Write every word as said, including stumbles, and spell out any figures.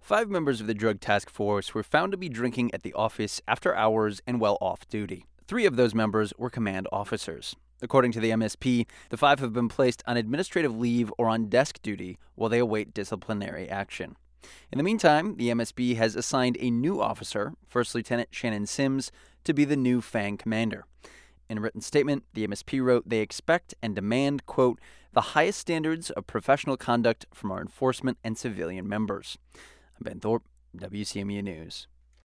Five members of the drug task force were found to be drinking at the office after hours and while off duty. Three of those members were command officers. According to the M S P, the five have been placed on administrative leave or on desk duty while they await disciplinary action. In the meantime, the M S P has assigned a new officer, First Lieutenant Shannon Sims, to be the new FANG commander. In a written statement, the M S P wrote they expect and demand, quote, the highest standards of professional conduct from our enforcement and civilian members. I'm Ben Thorpe, W C M U News.